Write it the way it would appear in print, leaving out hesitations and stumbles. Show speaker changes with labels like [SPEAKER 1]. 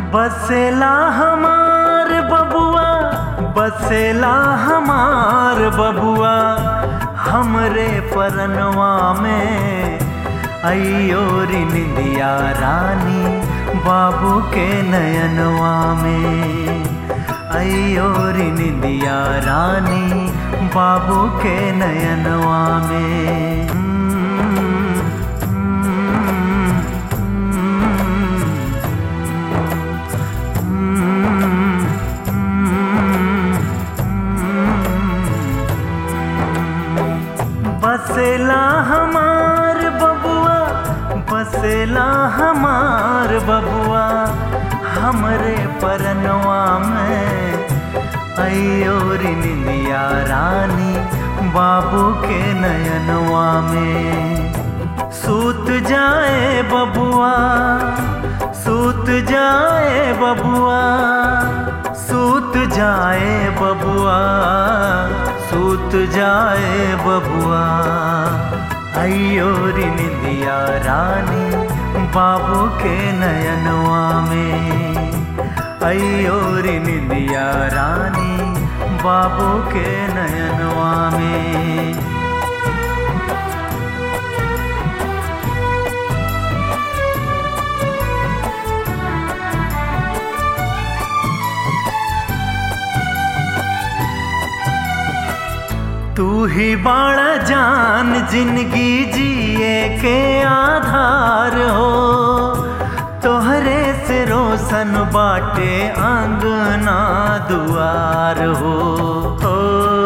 [SPEAKER 1] बसेला हमार बबुआ, बसेला हमार बबुआ हमरे परनवा में। अयो री निंदिया रानी बाबू के नयनवा में। अयो री निंदिया रानी बाबू के नयनवा में। बसेला हमार बबुआ, बसेला हमार बबुआ हमरे परनवा में। अयो री निंदिया रानी बाबू के नयनवा में। सूत जाए बबुआ, सूत जाए बबुआ, सूत जाए बबुआ, सूत जाए बबुआ। अयो री निंदिया रानी बाबू के नयनवा में। अयो री निंदिया रानी बाबू के नयनवा में। तू ही बाड़ा जान जिंदगी जिए के आधार हो। तोहरे से रोशन बाटे आंगना दुआर हो।